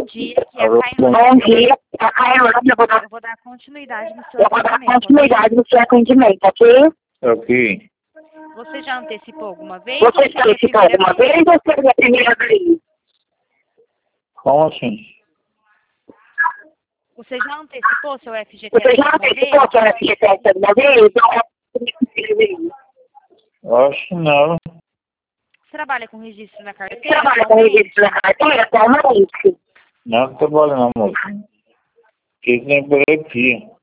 dia, aqui é a Bom dia, a Cailane, Eu vou dar continuidade no seu atendimento, ok? Ok. Você já antecipou alguma vez? Você já antecipou alguma vez ou seria a primeira vez? Como assim? Você já antecipou seu FGTS Você já alguma antecipou vez? que ela tinha feito alguma vez? Ou é a primeira vez? Acho que não. Você trabalha com registro na Você carteira? trabalha com registro na carteira atualmente? Não trabalho não, moço. Que tem por aqui.